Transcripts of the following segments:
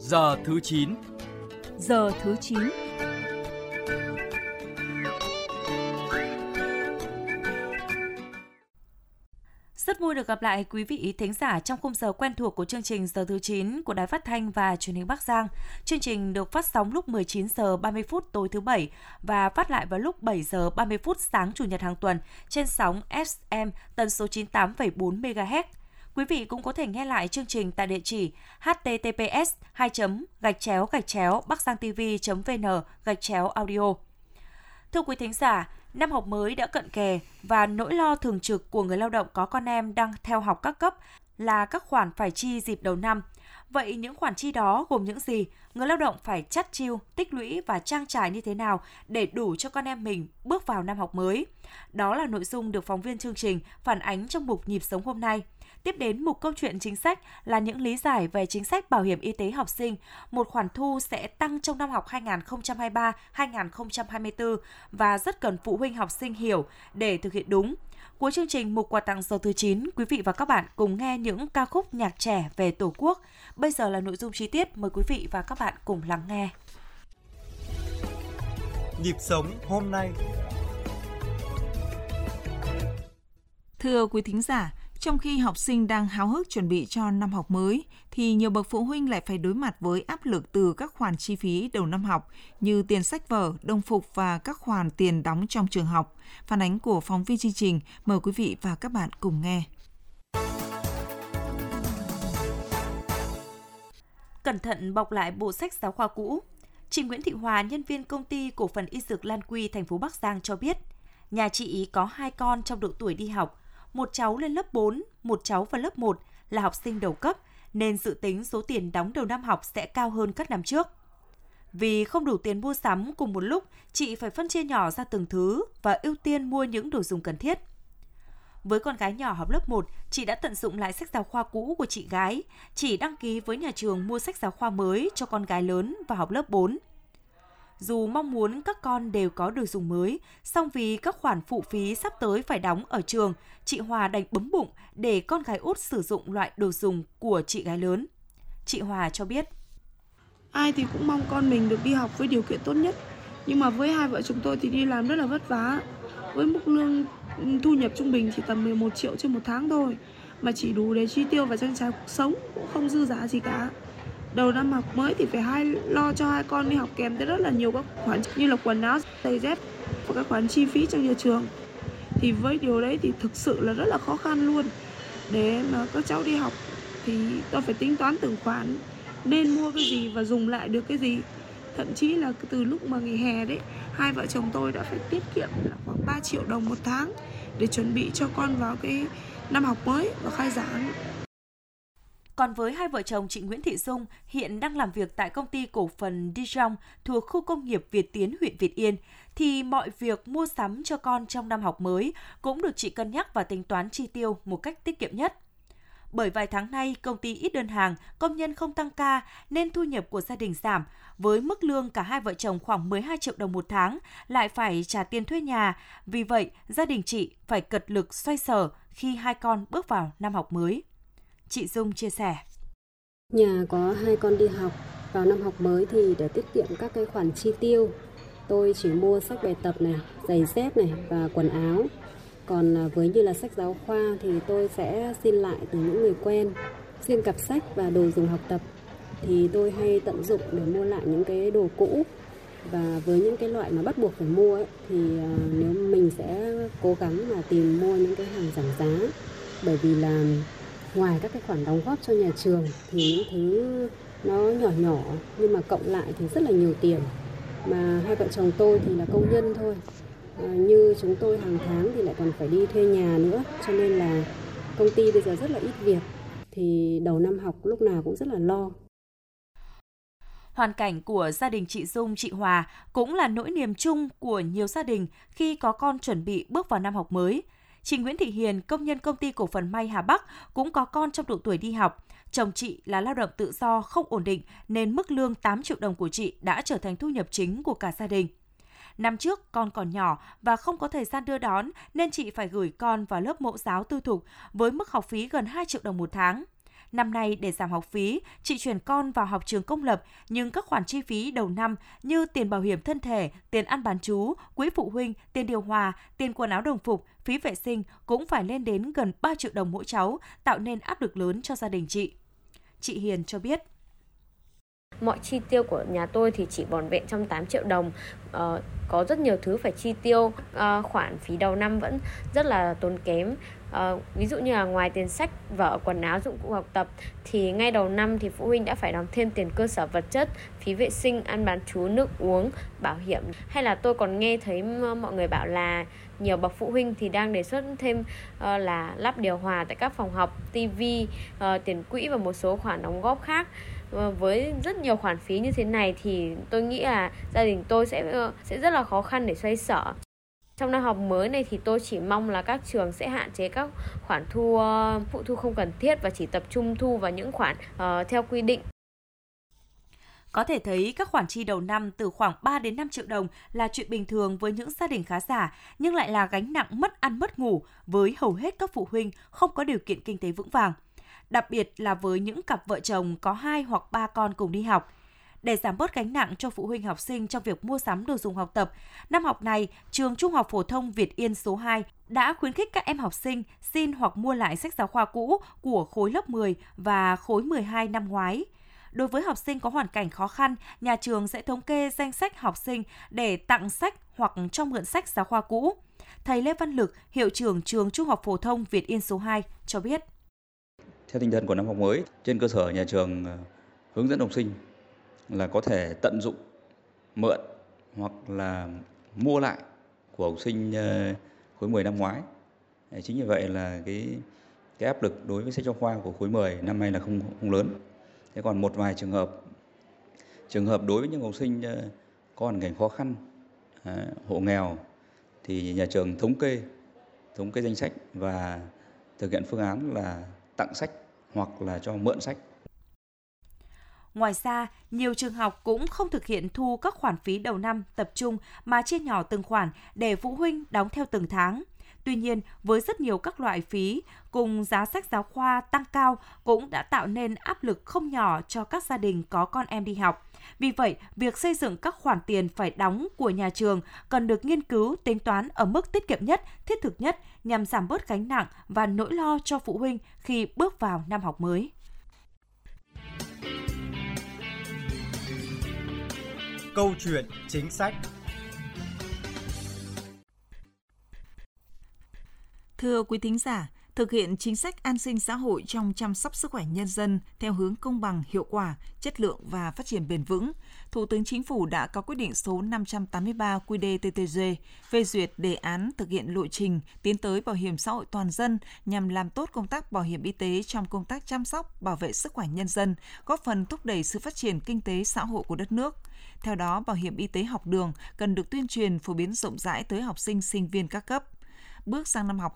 Giờ thứ 9. Giờ thứ 9. Rất vui được gặp lại quý vị thính giả trong khung giờ quen thuộc của chương trình Giờ thứ 9 của Đài Phát thanh và Truyền hình Bắc Giang. Chương trình được phát sóng lúc 19 giờ 30 phút tối thứ Bảy và phát lại vào lúc 7 giờ 30 phút sáng Chủ nhật hàng tuần trên sóng FM tần số 98,4 MHz. Quý vị cũng có thể nghe lại chương trình tại địa chỉ https://bacsangtv.vn/audio. Thưa quý thính giả, năm học mới đã cận kề và nỗi lo thường trực của người lao động có con em đang theo học các cấp là các khoản phải chi dịp đầu năm. Vậy những khoản chi đó gồm những gì? Người lao động phải chắt chiu, tích lũy và trang trải như thế nào để đủ cho con em mình bước vào năm học mới? Đó là nội dung được phóng viên chương trình phản ánh trong mục Nhịp sống hôm nay. Tiếp đến mục câu chuyện chính sách là những lý giải về chính sách bảo hiểm y tế học sinh, một khoản thu sẽ tăng trong năm học 2023-2024 và rất cần phụ huynh học sinh hiểu để thực hiện đúng. Cuối chương trình mục quà tặng giờ thứ 9, quý vị và các bạn cùng nghe những ca khúc nhạc trẻ về Tổ quốc. Bây giờ là nội dung chi tiết, mời quý vị và các bạn cùng lắng nghe. Nhịp sống hôm nay. Thưa quý thính giả, trong khi học sinh đang háo hức chuẩn bị cho năm học mới, thì nhiều bậc phụ huynh lại phải đối mặt với áp lực từ các khoản chi phí đầu năm học như tiền sách vở, đồng phục và các khoản tiền đóng trong trường học. Phản ánh của phóng viên chương trình, mời quý vị và các bạn cùng nghe. Cẩn thận bọc lại bộ sách giáo khoa cũ. Chị Nguyễn Thị Hòa, nhân viên công ty cổ phần y dược Lan Quy, thành phố Bắc Giang cho biết, nhà chị có 2 con trong độ tuổi đi học. Một cháu lên lớp 4, một cháu vào lớp 1 là học sinh đầu cấp, nên dự tính số tiền đóng đầu năm học sẽ cao hơn các năm trước. Vì không đủ tiền mua sắm cùng một lúc, chị phải phân chia nhỏ ra từng thứ và ưu tiên mua những đồ dùng cần thiết. Với con gái nhỏ học lớp 1, chị đã tận dụng lại sách giáo khoa cũ của chị gái, chỉ đăng ký với nhà trường mua sách giáo khoa mới cho con gái lớn vào học lớp 4. Dù mong muốn các con đều có đồ dùng mới, song vì các khoản phụ phí sắp tới phải đóng ở trường, chị Hòa đành bấm bụng để con gái út sử dụng loại đồ dùng của chị gái lớn. Chị Hòa cho biết. Ai thì cũng mong con mình được đi học với điều kiện tốt nhất, nhưng mà với hai vợ chồng tôi thì đi làm rất là vất vả. Với mức lương thu nhập trung bình chỉ tầm 11 triệu trên một tháng thôi, mà chỉ đủ để chi tiêu và trang trải cuộc sống, cũng không dư dả gì cả. Đầu năm học mới thì phải lo cho hai con đi học kèm tới rất là nhiều các khoản như là quần áo, giày dép và các khoản chi phí trong nhà trường. Thì với điều đấy thì thực sự là rất là khó khăn luôn. Để mà các cháu đi học thì tôi phải tính toán từng khoản, nên mua cái gì và dùng lại được cái gì. Thậm chí là từ lúc mà nghỉ hè đấy, hai vợ chồng tôi đã phải tiết kiệm là khoảng 3 triệu đồng một tháng để chuẩn bị cho con vào cái năm học mới và khai giảng. Còn với hai vợ chồng chị Nguyễn Thị Dung hiện đang làm việc tại công ty cổ phần Dijon thuộc khu công nghiệp Việt Tiến, huyện Việt Yên, thì mọi việc mua sắm cho con trong năm học mới cũng được chị cân nhắc và tính toán chi tiêu một cách tiết kiệm nhất. Bởi vài tháng nay, công ty ít đơn hàng, công nhân không tăng ca nên thu nhập của gia đình giảm. Với mức lương cả hai vợ chồng khoảng 12 triệu đồng một tháng, lại phải trả tiền thuê nhà. Vì vậy, gia đình chị phải cật lực xoay sở khi hai con bước vào năm học mới. Chị Dung chia sẻ. Nhà có 2 con đi học, vào năm học mới thì để tiết kiệm các cái khoản chi tiêu, tôi chỉ mua sách bài tập này, giày dép này và quần áo. Còn với như là sách giáo khoa thì tôi sẽ xin lại từ những người quen. Riêng cặp sách và đồ dùng học tập thì tôi hay tận dụng để mua lại những cái đồ cũ. Và với những cái loại mà bắt buộc phải mua ấy, thì nếu mình sẽ cố gắng mà tìm mua những cái hàng giảm giá. Bởi vì là ngoài các cái khoản đóng góp cho nhà trường thì những thứ nó nhỏ nhỏ nhưng mà cộng lại thì rất là nhiều tiền. Mà hai vợ chồng tôi thì là công nhân thôi. Như chúng tôi hàng tháng thì lại còn phải đi thuê nhà nữa, cho nên là công ty bây giờ rất là ít việc, thì đầu năm học lúc nào cũng rất là lo. Hoàn cảnh của gia đình chị Dung, chị Hòa cũng là nỗi niềm chung của nhiều gia đình khi có con chuẩn bị bước vào năm học mới. Chị Nguyễn Thị Hiền, công nhân công ty cổ phần may Hà Bắc, cũng có con trong độ tuổi đi học. Chồng chị là lao động tự do không ổn định nên mức lương 8 triệu đồng của chị đã trở thành thu nhập chính của cả gia đình. Năm trước, con còn nhỏ và không có thời gian đưa đón nên chị phải gửi con vào lớp mẫu giáo tư thục với mức học phí gần 2 triệu đồng một tháng. Năm nay để giảm học phí, chị chuyển con vào học trường công lập, nhưng các khoản chi phí đầu năm như tiền bảo hiểm thân thể, tiền ăn bán trú, quỹ phụ huynh, tiền điều hòa, tiền quần áo đồng phục, phí vệ sinh cũng phải lên đến gần 3 triệu đồng mỗi cháu, tạo nên áp lực lớn cho gia đình chị. Chị Hiền cho biết. Mọi chi tiêu của nhà tôi thì chỉ vỏn vẹn trong 8 triệu đồng. Có rất nhiều thứ phải chi tiêu, khoản phí đầu năm vẫn rất là tốn kém. Ví dụ như là ngoài tiền sách, vở, quần áo, dụng cụ học tập thì ngay đầu năm thì phụ huynh đã phải đóng thêm tiền cơ sở vật chất, phí vệ sinh, ăn bán trú, nước uống, bảo hiểm. Hay là tôi còn nghe thấy mọi người bảo là nhiều bậc phụ huynh thì đang đề xuất thêm là lắp điều hòa tại các phòng học, tivi, tiền quỹ và một số khoản đóng góp khác. Với rất nhiều khoản phí như thế này thì tôi nghĩ là gia đình tôi sẽ rất là khó khăn để xoay sở. Trong năm học mới này thì tôi chỉ mong là các trường sẽ hạn chế các khoản phụ thu không cần thiết và chỉ tập trung thu vào những khoản theo quy định. Có thể thấy các khoản chi đầu năm từ khoảng 3 đến 5 triệu đồng là chuyện bình thường với những gia đình khá giả, nhưng lại là gánh nặng mất ăn mất ngủ với hầu hết các phụ huynh không có điều kiện kinh tế vững vàng. Đặc biệt là với những cặp vợ chồng có 2 hoặc 3 con cùng đi học. Để giảm bớt gánh nặng cho phụ huynh học sinh trong việc mua sắm đồ dùng học tập, năm học này, trường Trung học phổ thông Việt Yên số 2 đã khuyến khích các em học sinh xin hoặc mua lại sách giáo khoa cũ của khối lớp 10 và khối 12 năm ngoái. Đối với học sinh có hoàn cảnh khó khăn, nhà trường sẽ thống kê danh sách học sinh để tặng sách hoặc cho mượn sách giáo khoa cũ. Thầy Lê Văn Lực, hiệu trưởng trường Trung học phổ thông Việt Yên số 2 cho biết. Theo tinh thần của năm học mới, trên cơ sở nhà trường hướng dẫn học sinh là có thể tận dụng, mượn hoặc là mua lại của học sinh khối 10 năm ngoái. Chính vì vậy là cái áp lực đối với sách giáo khoa của khối 10 năm nay là không lớn. Thế còn một vài trường hợp đối với những học sinh có hoàn cảnh khó khăn, hộ nghèo thì nhà trường thống kê danh sách và thực hiện phương án là tặng sách hoặc là cho mượn sách. Ngoài ra, nhiều trường học cũng không thực hiện thu các khoản phí đầu năm tập trung mà chia nhỏ từng khoản để phụ huynh đóng theo từng tháng. Tuy nhiên, với rất nhiều các loại phí cùng giá sách giáo khoa tăng cao cũng đã tạo nên áp lực không nhỏ cho các gia đình có con em đi học. Vì vậy, việc xây dựng các khoản tiền phải đóng của nhà trường cần được nghiên cứu tính toán ở mức tiết kiệm nhất, thiết thực nhất nhằm giảm bớt gánh nặng và nỗi lo cho phụ huynh khi bước vào năm học mới. Câu chuyện chính sách. Thưa quý thính giả, thực hiện chính sách an sinh xã hội trong chăm sóc sức khỏe nhân dân theo hướng công bằng, hiệu quả, chất lượng và phát triển bền vững, Thủ tướng Chính phủ đã có quyết định số 583 QĐ-TTG phê duyệt đề án thực hiện lộ trình tiến tới bảo hiểm xã hội toàn dân nhằm làm tốt công tác bảo hiểm y tế trong công tác chăm sóc, bảo vệ sức khỏe nhân dân, góp phần thúc đẩy sự phát triển kinh tế xã hội của đất nước. Theo đó, bảo hiểm y tế học đường cần được tuyên truyền phổ biến rộng rãi tới học sinh, sinh viên các cấp. Bước sang năm học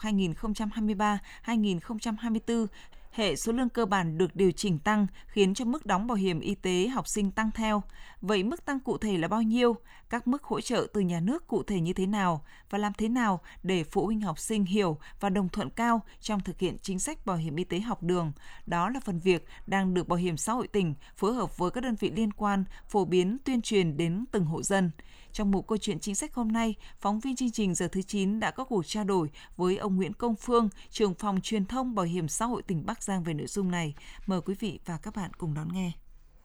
2023-2024, hệ số lương cơ bản được điều chỉnh tăng khiến cho mức đóng bảo hiểm y tế học sinh tăng theo. Vậy mức tăng cụ thể là bao nhiêu? Các mức hỗ trợ từ nhà nước cụ thể như thế nào? Và làm thế nào để phụ huynh học sinh hiểu và đồng thuận cao trong thực hiện chính sách bảo hiểm y tế học đường? Đó là phần việc đang được Bảo hiểm xã hội tỉnh phối hợp với các đơn vị liên quan phổ biến tuyên truyền đến từng hộ dân. Trong mục câu chuyện chính sách hôm nay, phóng viên chương trình Giờ thứ 9 đã có cuộc trao đổi với ông Nguyễn Công Phương, trưởng phòng truyền thông Bảo hiểm xã hội tỉnh Bắc Giang về nội dung này. Mời quý vị và các bạn cùng đón nghe.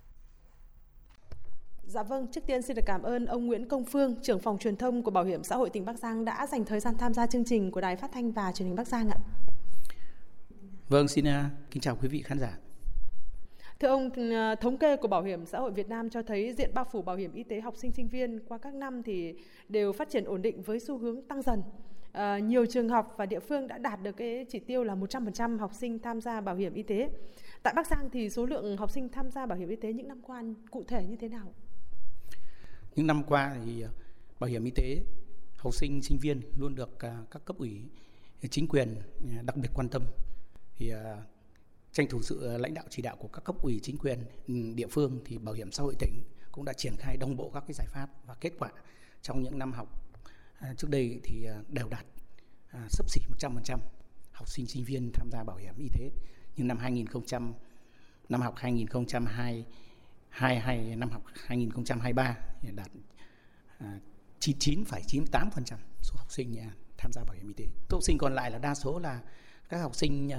Dạ vâng, trước tiên xin được cảm ơn ông Nguyễn Công Phương, trưởng phòng truyền thông của Bảo hiểm xã hội tỉnh Bắc Giang đã dành thời gian tham gia chương trình của Đài Phát thanh và Truyền hình Bắc Giang ạ. Vâng, xin kính chào quý vị khán giả. Thưa ông, thống kê của Bảo hiểm xã hội Việt Nam cho thấy diện bao phủ bảo hiểm y tế học sinh sinh viên qua các năm thì đều phát triển ổn định với xu hướng tăng dần. Nhiều trường học và địa phương đã đạt được cái chỉ tiêu là 100% học sinh tham gia bảo hiểm y tế. Tại Bắc Giang thì số lượng học sinh tham gia bảo hiểm y tế những năm qua cụ thể như thế nào? Những năm qua thì bảo hiểm y tế học sinh sinh viên luôn được các cấp ủy chính quyền đặc biệt quan tâm. Thì tranh thủ sự lãnh đạo chỉ đạo của các cấp ủy chính quyền địa phương thì Bảo hiểm xã hội tỉnh cũng đã triển khai đồng bộ các cái giải pháp và kết quả trong những năm học trước đây thì đều đạt xấp xỉ 100% học sinh sinh viên tham gia bảo hiểm y tế. Nhưng năm 2023 năm học 2022 năm học 2023 đạt 99,98% số học sinh tham gia bảo hiểm y tế. Số học sinh còn lại là đa số là các học sinh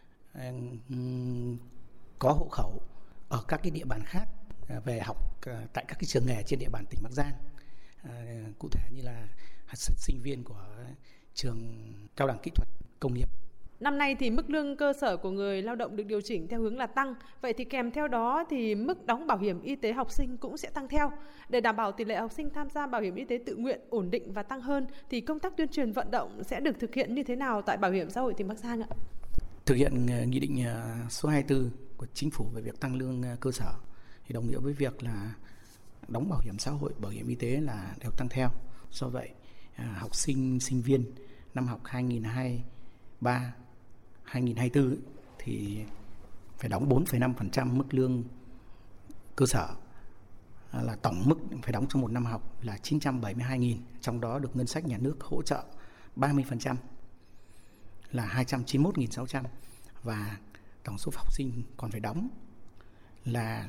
có hộ khẩu ở các cái địa bàn khác về học tại các cái trường nghề trên địa bàn tỉnh Bắc Giang. Cụ thể như là sinh viên của trường cao đẳng kỹ thuật công nghiệp. Năm nay thì mức lương cơ sở của người lao động được điều chỉnh theo hướng là tăng. Vậy thì kèm theo đó thì mức đóng bảo hiểm y tế học sinh cũng sẽ tăng theo. Để đảm bảo tỷ lệ học sinh tham gia bảo hiểm y tế tự nguyện ổn định và tăng hơn thì công tác tuyên truyền vận động sẽ được thực hiện như thế nào tại Bảo hiểm xã hội tỉnh Bắc Giang ạ? Thực hiện nghị định số 24 của Chính phủ về việc tăng lương cơ sở thì đồng nghĩa với việc là đóng bảo hiểm xã hội, bảo hiểm y tế là đều tăng theo. Do vậy, học sinh, sinh viên năm học 2023-2024 thì phải đóng 4,5% mức lương cơ sở, là tổng mức phải đóng trong một năm học là 972.000, trong đó được ngân sách nhà nước hỗ trợ 30% là 291.600 và tổng số học sinh còn phải đóng là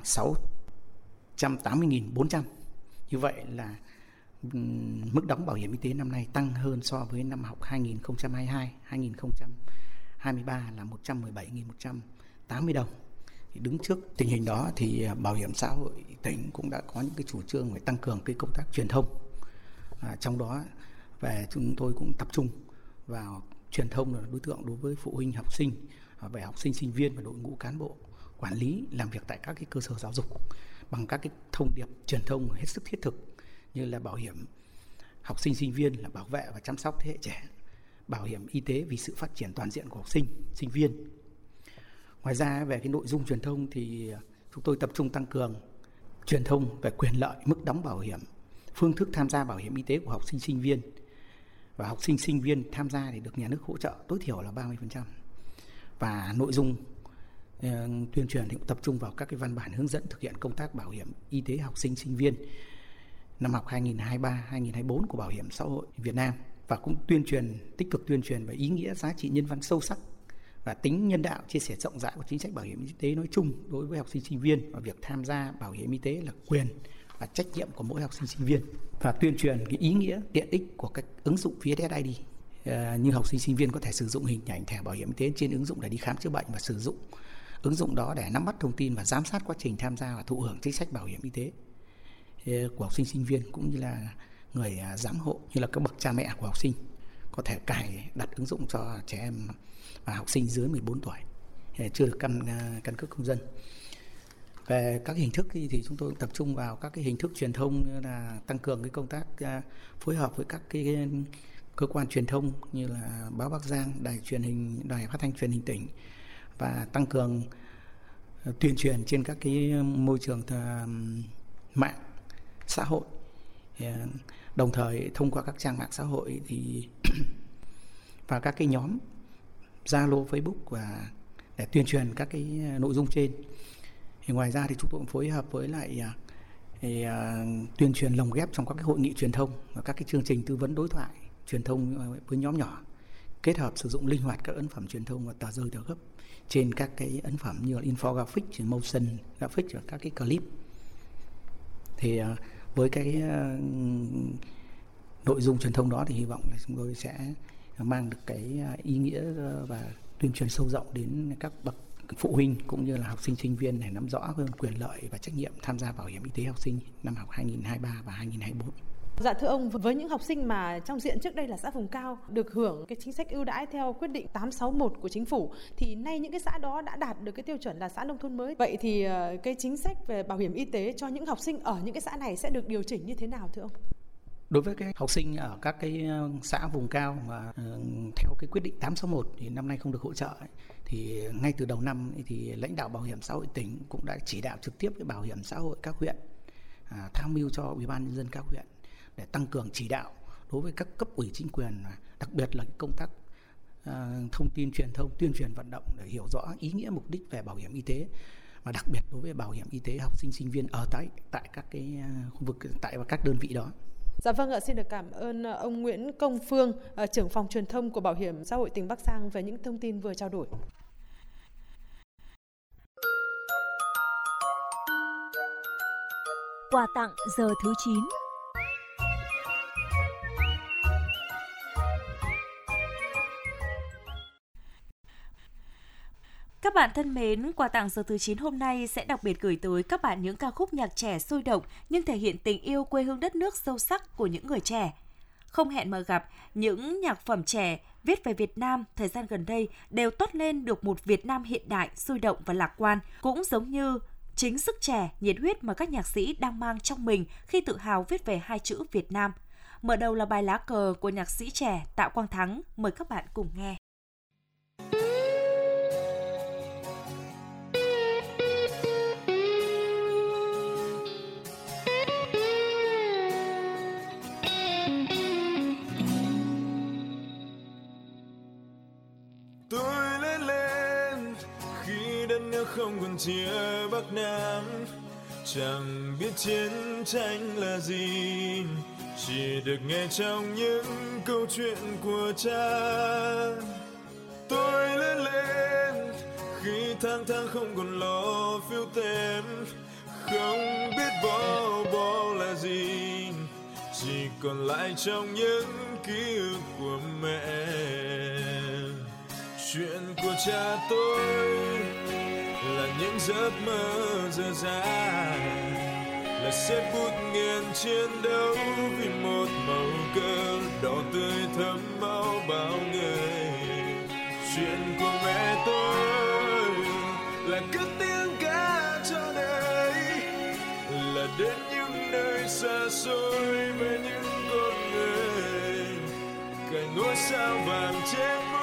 680.400. Như vậy là mức đóng bảo hiểm y tế năm nay tăng hơn so với năm học 2022-2023 là 117.180 đồng. Thì đứng trước tình hình đó thì Bảo hiểm xã hội tỉnh cũng đã có những cái chủ trương về tăng cường cái công tác truyền thông. Trong đó về chúng tôi cũng tập trung vào truyền thông là đối tượng đối với phụ huynh học sinh, về học sinh sinh viên và đội ngũ cán bộ quản lý làm việc tại các cái cơ sở giáo dục bằng các cái thông điệp truyền thông hết sức thiết thực như là bảo hiểm học sinh sinh viên là bảo vệ và chăm sóc thế hệ trẻ, bảo hiểm y tế vì sự phát triển toàn diện của học sinh sinh viên. Ngoài ra về cái nội dung truyền thông thì chúng tôi tập trung tăng cường truyền thông về quyền lợi, mức đóng bảo hiểm, phương thức tham gia bảo hiểm y tế của học sinh sinh viên, và học sinh sinh viên tham gia thì được nhà nước hỗ trợ tối thiểu là 30%. Và nội dung tuyên truyền thì cũng tập trung vào các cái văn bản hướng dẫn thực hiện công tác bảo hiểm y tế học sinh sinh viên năm học 2023-2024 của Bảo hiểm xã hội Việt Nam, và cũng tích cực tuyên truyền về ý nghĩa, giá trị nhân văn sâu sắc và tính nhân đạo, chia sẻ rộng rãi của chính sách bảo hiểm y tế nói chung đối với học sinh sinh viên, và việc tham gia bảo hiểm y tế là quyền và trách nhiệm của mỗi học sinh sinh viên, và tuyên truyền cái ý nghĩa, tiện ích của các ứng dụng VSS ID. Như học sinh sinh viên có thể sử dụng hình ảnh thẻ bảo hiểm y tế trên ứng dụng để đi khám chữa bệnh và sử dụng ứng dụng đó để nắm bắt thông tin và giám sát quá trình tham gia và thụ hưởng chính sách bảo hiểm y tế của học sinh sinh viên, cũng như là người giám hộ như là các bậc cha mẹ của học sinh có thể đặt ứng dụng cho trẻ em và học sinh dưới 14 tuổi chưa được căn cước công dân. Về các hình thức thì chúng tôi tập trung vào các cái hình thức truyền thông như là tăng cường cái công tác phối hợp với các cái cơ quan truyền thông như là Báo Bắc Giang, Đài Phát thanh Truyền hình tỉnh, và tăng cường tuyên truyền trên các cái môi trường mạng xã hội. Đồng thời thông qua các trang mạng xã hội thì và các cái nhóm Zalo, Facebook và để tuyên truyền các cái nội dung trên. Thì ngoài ra thì chúng tôi cũng phối hợp với lại tuyên truyền lồng ghép trong các cái hội nghị truyền thông và các cái chương trình tư vấn đối thoại truyền thông với nhóm nhỏ, kết hợp sử dụng linh hoạt các ấn phẩm truyền thông và tờ rơi tờ gấp trên các cái ấn phẩm như là infographic, motion graphic và các cái clip. Thì với cái nội dung truyền thông đó thì hy vọng là chúng tôi sẽ mang được cái ý nghĩa và tuyên truyền sâu rộng đến các bậc phụ huynh cũng như là học sinh sinh viên để nắm rõ hơn quyền lợi và trách nhiệm tham gia bảo hiểm y tế học sinh năm học 2023 và 2024. Dạ thưa ông, với những học sinh mà trong diện trước đây là xã vùng cao được hưởng cái chính sách ưu đãi theo quyết định 861 của chính phủ, thì nay những cái xã đó đã đạt được cái tiêu chuẩn là xã nông thôn mới. Vậy thì cái chính sách về bảo hiểm y tế cho những học sinh ở những cái xã này sẽ được điều chỉnh như thế nào thưa ông? Đối với cái học sinh ở các cái xã vùng cao mà theo cái quyết định 861 thì năm nay không được hỗ trợ thì ngay từ đầu năm thì lãnh đạo Bảo hiểm xã hội tỉnh cũng đã chỉ đạo trực tiếp với Bảo hiểm xã hội các huyện tham mưu cho Ủy ban nhân dân các huyện để tăng cường chỉ đạo đối với các cấp ủy chính quyền, đặc biệt là công tác thông tin truyền thông, tuyên truyền vận động để hiểu rõ ý nghĩa, mục đích về bảo hiểm y tế, và đặc biệt đối với bảo hiểm y tế học sinh sinh viên ở tại các cái khu vực, tại các đơn vị đó. Dạ vâng ạ, xin được cảm ơn ông Nguyễn Công Phương, trưởng phòng truyền thông của Bảo hiểm xã hội tỉnh Bắc Giang về những thông tin vừa trao đổi. Quà tặng giờ thứ 9. Các bạn thân mến, quà tặng giờ thứ 9 hôm nay sẽ đặc biệt gửi tới các bạn những ca khúc nhạc trẻ sôi động nhưng thể hiện tình yêu quê hương đất nước sâu sắc của những người trẻ. Không hẹn mà gặp, những nhạc phẩm trẻ viết về Việt Nam thời gian gần đây đều toát lên được một Việt Nam hiện đại, sôi động và lạc quan, cũng giống như chính sức trẻ, nhiệt huyết mà các nhạc sĩ đang mang trong mình khi tự hào viết về hai chữ Việt Nam. Mở đầu là bài Lá cờ của nhạc sĩ trẻ Tạ Quang Thắng. Mời các bạn cùng nghe. Tôi lớn lên khi đất nước không còn chia Bắc Nam, chẳng biết chiến tranh là gì, chỉ được nghe trong những câu chuyện của cha. Tôi lớn lên khi tháng tháng không còn lo phiếu tem, không biết bó là gì, chỉ còn lại trong những ký ức của mẹ. Chuyện của cha tôi là những giấc mơ dở dang, là xếp bút nghiền chiến đấu vì một màu cờ đỏ tươi thấm máu bao người. Chuyện của mẹ tôi là cất tiếng ca cho đời, là đến những nơi xa xôi với những con người, cạnh ngôi sao vàng trên mũ.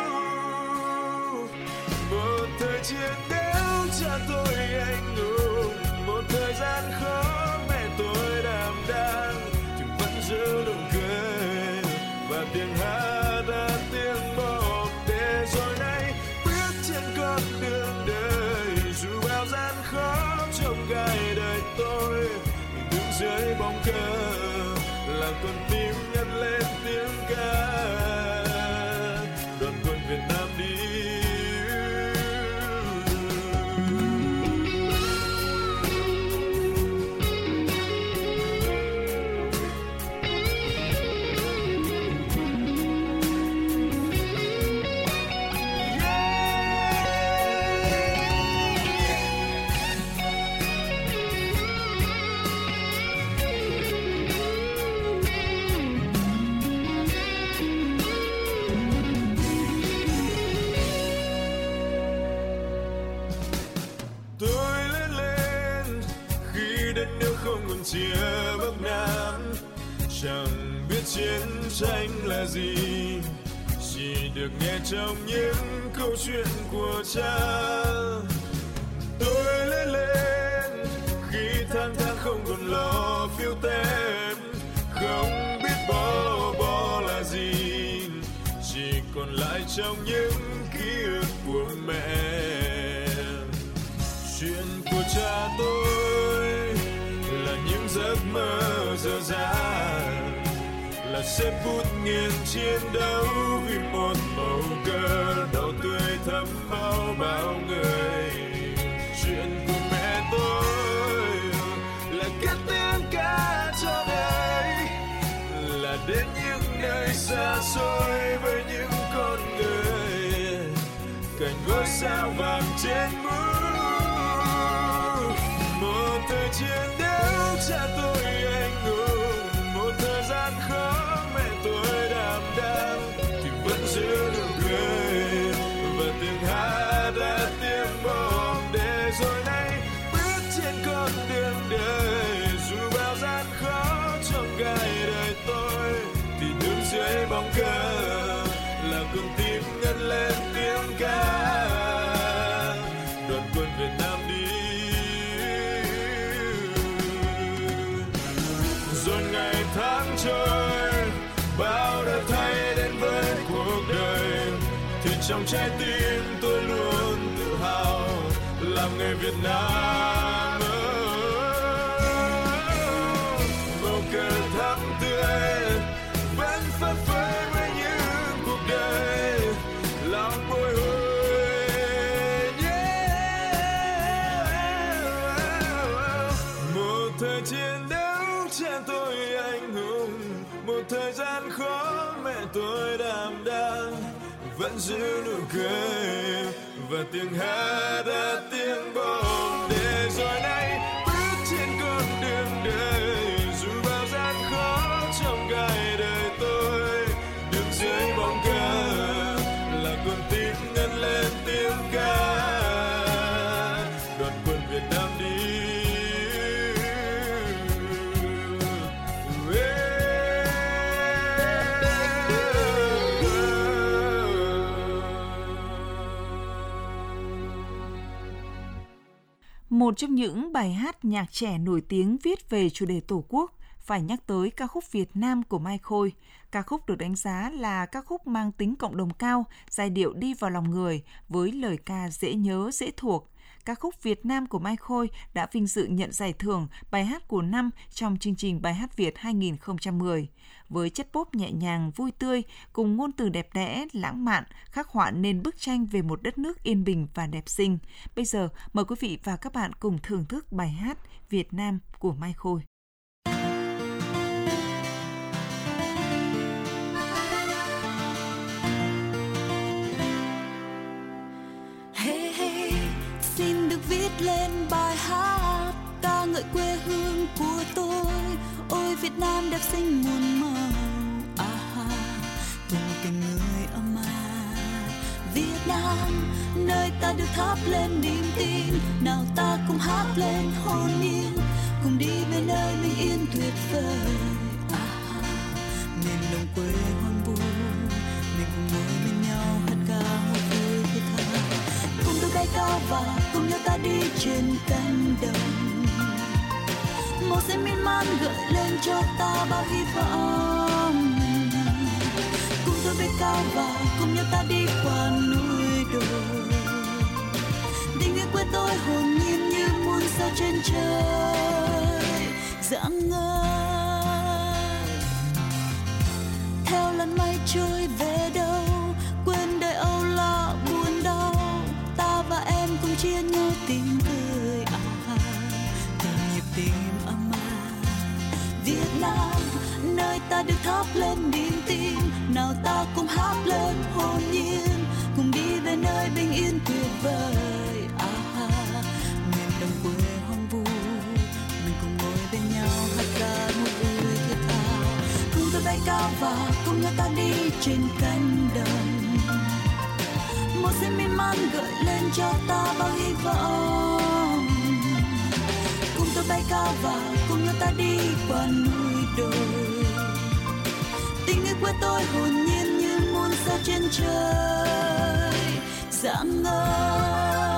Một thời chiến đấu cha tôi anh hùng, một thời gian khó mẹ tôi đảm đang, thì vẫn giữ nụ cười và tiếng hát đã tiếng bom để rồi nay bước trên con đường đời. Dù bao gian khó trong gai đời tôi, thì đứng dưới bóng cờ là con tim ngân lên tiếng ca. Đoàn quân Việt Nam đi. Chia Bắc Nam, chẳng biết chiến tranh là gì, chỉ được nghe trong những câu chuyện của cha. Tôi lớn lên khi tháng tháng không còn lo phiếu tem, không biết bó là gì, chỉ còn lại trong những ký ức của mẹ. Chuyện của cha tôi là những giấc mơ dở dang, là xếp bút nghiền chiến đấu vì một màu cờ đỏ tươi thấm máu bao người. Chuyện của mẹ tôi là cất tiếng ca cho đời, là đến những nơi xa xôi với những con người, cạnh ngôi sao vàng trên mũ. Một thời chiến đấu cha tôi anh hùng, một thời gian khó mẹ tôi đảm đang, thì vẫn giữ nụ cười và tiếng hát đã tiếng bom để rồi nay bước trên con đường đời. Dù bao gian khó trong gai đời tôi, thì đứng dưới bóng cờ là con tim ngân lên tiếng ca. Đoàn quân Việt Nam đi. Rồi ngày tháng trôi, bao đợt thay đến với cuộc đời, thì trong trái tim tôi luôn tự hào làm người Việt Nam. Màu cờ thắm tươi vẫn phất phới với những cuộc đời lòng bồi hồi. Một thời chiến thời gian khó mẹ tôi đảm đang vẫn giữ nụ cười và tiếng hát đã tiếng bom để rồi nay bước trên con đường đời dù bao gian khó trong gai đời tôi đứng dưới bóng cờ là con tim ngân lên tiếng ca đoàn quân Việt Nam đi. Một trong những bài hát nhạc trẻ nổi tiếng viết về chủ đề Tổ quốc phải nhắc tới ca khúc Việt Nam của Mai Khôi. Ca khúc được đánh giá là ca khúc mang tính cộng đồng cao, giai điệu đi vào lòng người với lời ca dễ nhớ, dễ thuộc. Ca khúc Việt Nam của Mai Khôi đã vinh dự nhận giải thưởng bài hát của năm trong chương trình Bài hát Việt 2010. Với chất pop nhẹ nhàng, vui tươi, cùng ngôn từ đẹp đẽ, lãng mạn, khắc họa nên bức tranh về một đất nước yên bình và đẹp xinh. Bây giờ, mời quý vị và các bạn cùng thưởng thức bài hát Việt Nam của Mai Khôi. Hey, hey, xin được viết lên bài hát ca ngợi quê hương của tôi. Ôi Việt Nam đẹp xinh muôn màu, cùng tình người ấm áp. Việt Nam nơi ta được thắp lên niềm tin, nào ta cùng hát lên hồn nhiên, cùng đi bên nơi bình yên tuyệt vời. Miền đồng quê hoang vu, mình cùng ngồi bên nhau hát ca một vui thiết tha. Cùng tôi bay cao và cùng nhau ta đi trên cánh đồng. Màu xanh miên man gợi lên cho ta bao hy vọng. Cùng tôi bay cao và cùng nhau ta đi qua núi đồi. Tình yêu quê tôi hồn nhiên như muôn sao trên trời rạng ngời. Theo làn mây trôi về đâu, quên đời âu lo buồn đau. Ta và em cùng chia nhau tiếng cười, từng nhịp tim ấm áp. Việt Nam nơi ta được thắp lên niềm tin, nào ta cùng hát lên hồn nhiên, cùng đi về nơi bình yên tuyệt vời. Miền đồng quê hoang vu, mình cùng ngồi bên nhau hát ca một vui thiết tha. Cùng tôi bay cao và cùng nhau ta đi trên cánh đồng. Một xanh miên man gợi lên cho ta bao hy vọng. Cùng tôi bay cao và cùng nhau ta đi qua núi đồi. Tình yêu quê tôi hồn nhiên như muôn sao trên trời rạng ngời.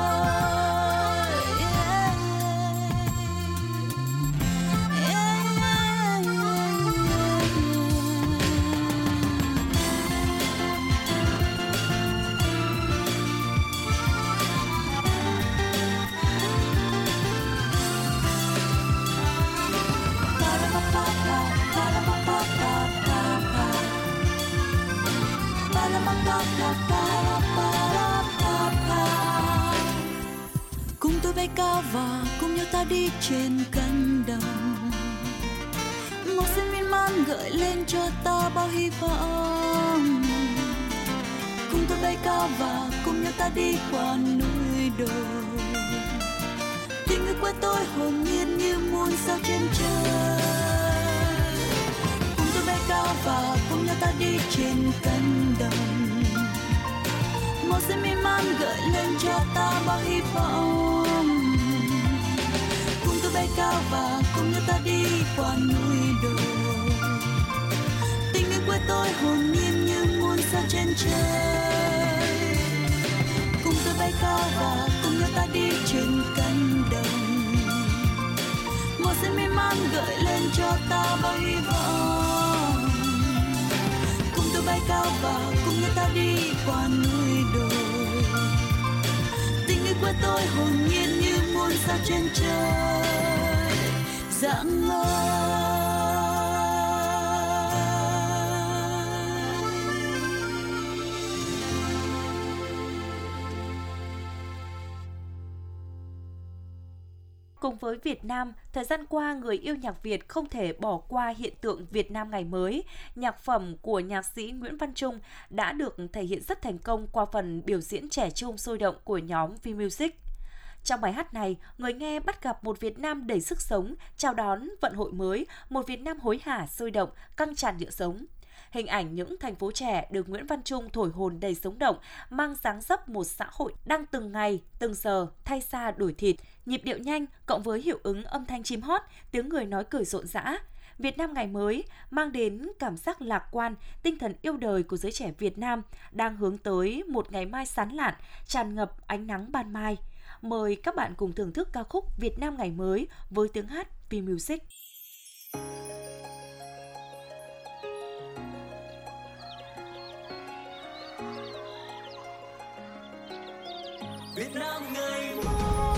Cùng tôi bay cao và cùng nhau ta đi trên cánh đồng. Màu xanh miên man gợi lên cho ta bao hy vọng. Cùng tôi bay cao và cùng nhau ta đi qua núi đồi. Tình yêu quê tôi hồn nhiên như muôn sao trên trời. Cùng tôi bay cao và cùng nhau ta đi trên cánh đồng. Màu xanh miên man gợi lên cho ta bao hy vọng. Cùng tôi bay cao và cùng nhau ta đi qua núi đồi. Tình yêu quê tôi hồn nhiên như muôn sao trên trời. Cùng tôi bay cao và cùng nhau ta đi trên cánh đồng. Màu xanh miên man gợi lên cho ta bao hy vọng. Cùng tôi bay cao và cùng nhau ta đi qua núi đồi. Tình yêu quê tôi hồn nhiên như muôn sao trên trời rạng ngời. Cùng với Việt Nam, thời gian qua người yêu nhạc Việt không thể bỏ qua hiện tượng Việt Nam ngày mới. Nhạc phẩm của nhạc sĩ Nguyễn Văn Trung đã được thể hiện rất thành công qua phần biểu diễn trẻ trung sôi động của nhóm V-Music. Trong bài hát này, người nghe bắt gặp một Việt Nam đầy sức sống, chào đón vận hội mới, một Việt Nam hối hả sôi động, căng tràn nhựa sống. Hình ảnh những thành phố trẻ được Nguyễn Văn Trung thổi hồn đầy sống động, mang dáng dấp một xã hội đang từng ngày, từng giờ thay xa đổi thịt, nhịp điệu nhanh cộng với hiệu ứng âm thanh chim hót, tiếng người nói cười rộn rã. Việt Nam ngày mới mang đến cảm giác lạc quan, tinh thần yêu đời của giới trẻ Việt Nam đang hướng tới một ngày mai sáng lạn, tràn ngập ánh nắng ban mai. Mời các bạn cùng thưởng thức ca khúc Việt Nam ngày mới với tiếng hát V-Music. Việt Nam ngày mới.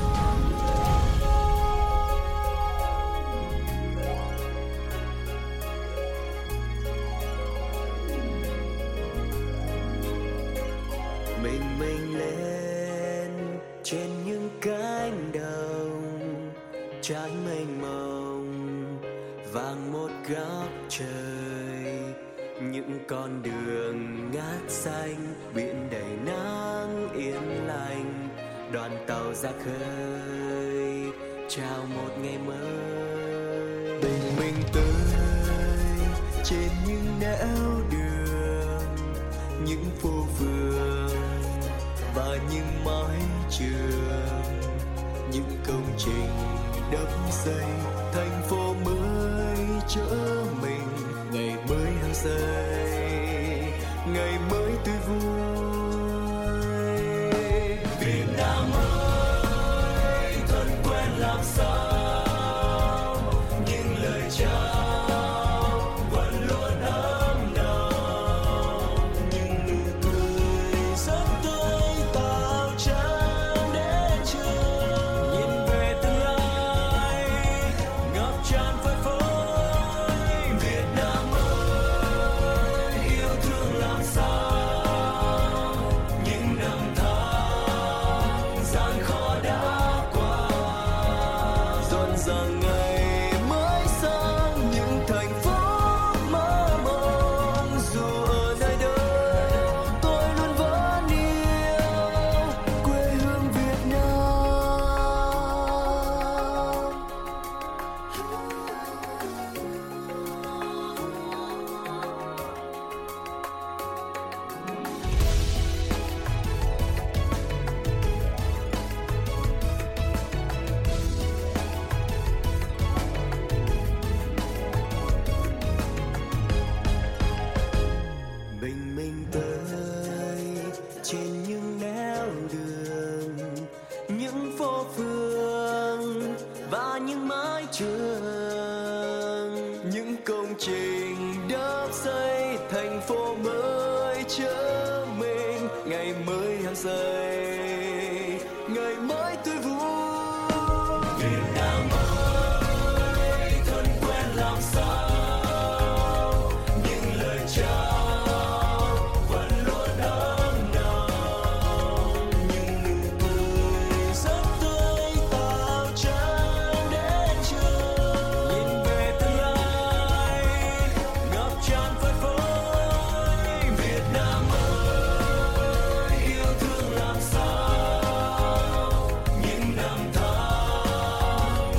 Mình lên trên những cánh đồng trái mênh mông, vàng một góc trời, những con đường ngát xanh, biển đầy nắng yên lành, đoàn tàu ra khơi chào một ngày mới. Bình minh tới trên những nẻo đường, những phố phường và những mái trường, những công trình đắp xây thành phố mới chở mình. Ngày mới hăng say, ngày mới tươi vui. Việt Nam ơi, thân quen làm sao, những lời chào vẫn luôn ấm nồng, những nụ cười rất tươi tạo tràn đến trường. Nhìn về tương lai ngập tràn phơi phới. Việt Nam ơi, yêu thương làm sao, những năm tháng gian khó đã qua, dọn dàng ngày mới sang những thành phố mơ mộng. Dù ở nơi đâu tôi luôn vẫn yêu quê hương Việt Nam. Bình minh tới trên những nẻo đường, những phố phường và những mái trường, những công trình đắp xây thành phố mới chở mình. Ngày mới hăng say, ngày mới tươi vui. Việt Nam ơi, thân quen làm sao, những lời chào vẫn luôn ấm nồng, những nụ cười rất tươi tạo tràn đến trường. Nhìn về tương lai ngập tràn phơi phới. Việt Nam ơi, yêu thương làm sao, những năm tháng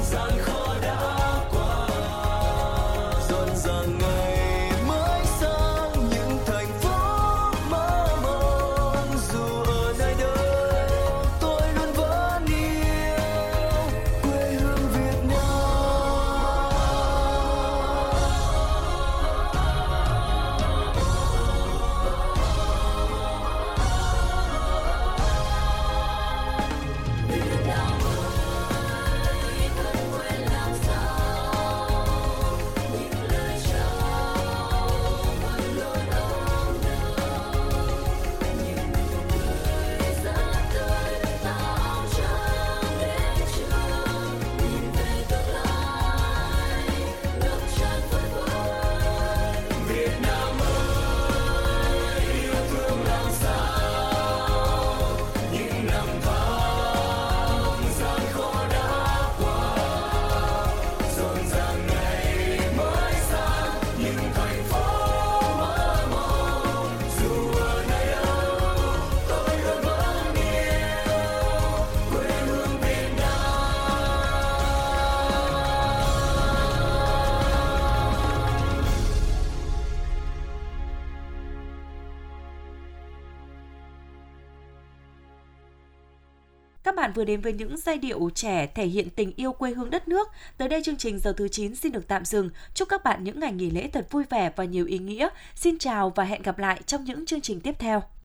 các bạn vừa đến với những giai điệu trẻ thể hiện tình yêu quê hương đất nước. Tới đây chương trình giờ thứ 9 xin được tạm dừng. Chúc các bạn những ngày nghỉ lễ thật vui vẻ và nhiều ý nghĩa. Xin chào và hẹn gặp lại trong những chương trình tiếp theo.